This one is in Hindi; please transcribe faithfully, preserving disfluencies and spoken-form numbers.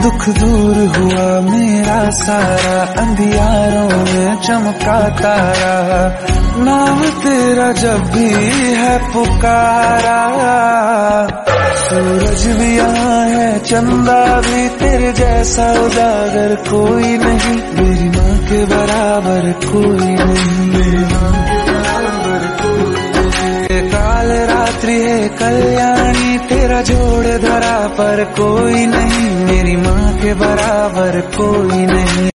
दुख दूर हुआ मेरा सारा, अंधियारों में चमका तारा, नाम तेरा जब भी है पुकारा। सूरज भी यहाँ है, चंदा भी, तेरे जैसा उजागर कोई नहीं, मेरी माँ के बराबर कोई नहीं, मेरी माँ के बराबर कोई नहीं। काल रात्रि है कल्याणी, तेरा जोड़ धरा पर कोई नहीं, मेरी माँ के बराबर कोई नहीं।